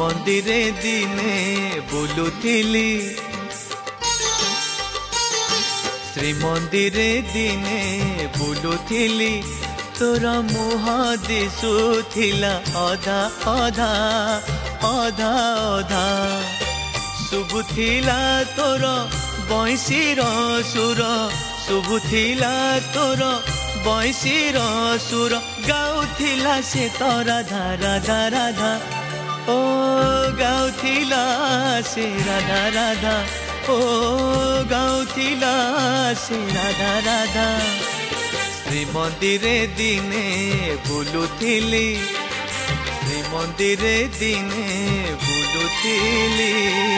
ଶ୍ରୀମନ୍ଦିରେ ଦିନେ ବୁଲୁଥିଲି ଶ୍ରୀମନ୍ଦିରେ ଦିନେ ବୁଲୁଥିଲି ତୋର ମୁହଁ ଦିଶୁଥିଲା ଅଧା ଅଧା ଅଧା ଅଧା ଶୁଭୁଥିଲା ତୋର ବଂଶୀର ସୁର ଶୁଭୁଥିଲା ତୋର ବଂଶୀର ସୁର ଗାଉଥିଲା ସେ ତ ରାଧା ରାଧା ରାଧା ଓ ଗାଉଥିଲା ସେ ରାଧା ରାଧା ଓ ଗାଉଥିଲା ସେ ରାଧା ରାଧା ଶ୍ରୀମନ୍ଦିରେ ଦିନେ ବୁଲୁଥିଲି ଶ୍ରୀମନ୍ଦିରେ ଦିନେ ବୁଲୁଥିଲି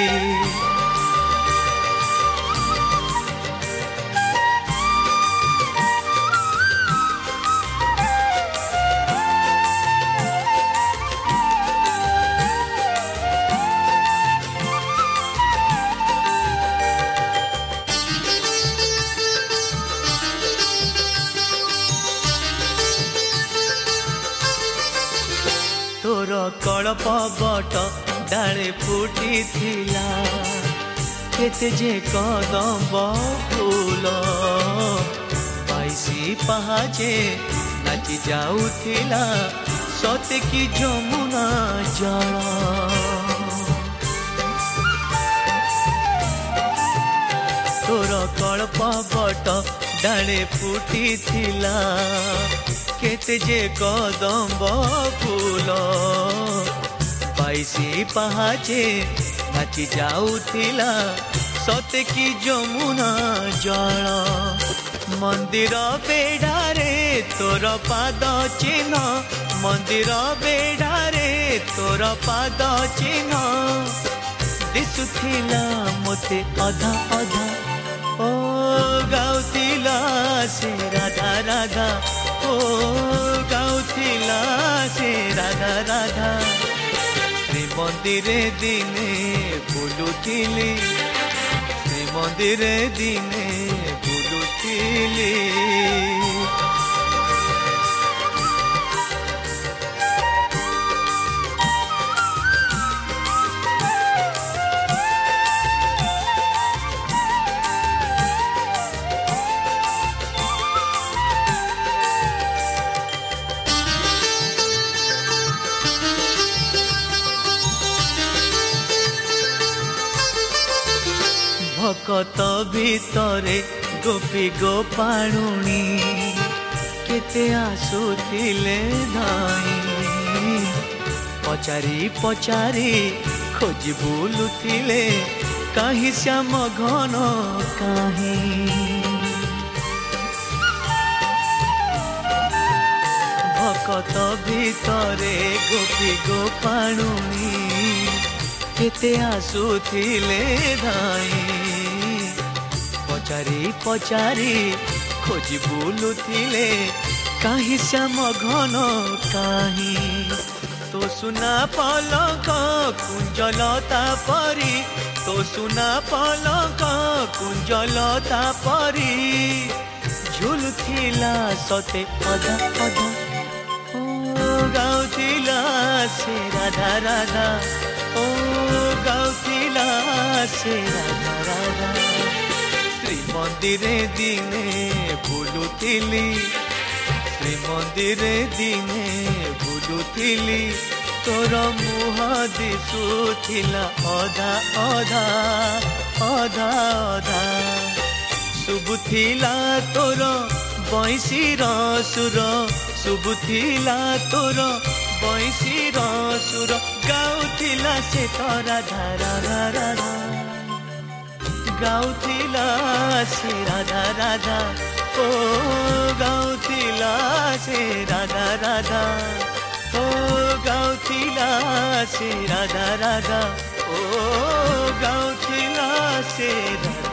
तोर कल्प बट डाले फुटिथिला केते जे कदम फूल बाईसी पहाजे नाची जाउथिला सते की जमुना जल तोर कल्प बट डाले फुटिथिला केते जे कदम फूल बाईसी पहाजे नाची जाउथिला सते की जमुना जल मंदिर बेढ़ारे तोर पाद चिन्ह मंदिर बेढ़ारे तोर पाद चिन्ह दिसुथिला मोते अधा अधा ओ गाउथिला से राधा राधा ओ गाउथिला से राधा राधा श्रीमन्दिरे दिने बुलुथिली श्रीमन्दिरे दिने बुलुथिली भकत भितरे गोपी गोपाणुनी केते आसुथिले धाई पचारी पचारी खोजी बुलुथिले काहे श्याम घन काहे भकत भितरे गोपी गोपाणुनी केते आसुथिले धाई पचारी पचारी खोजी बुलुथिले काहे श्याम घन काहे तो सुना पलक कुंजलता परी तो सुना पलक कुंजलता परी झुलुथिला सते अधा अधा ओ गाउथिला से राधा राधा ओ गाउथिला से राधा राधा श्रीमन्दिरे दिने बुलुथिली श्रीमन्दिरे दिने बुलुथिली तोर मुह दिशुथिला अधा अधा अधा अधा शुभुथिला तोर बंशीर सुर शुभुथिला तोर बंशीर सुर गाउथिला से तो राधा राधा राधा गाउथिला से राधा राधा ओ गाउथिला से राधा राधा ओ गाउथिला से राधा राधा ओ गाउथिला से राधा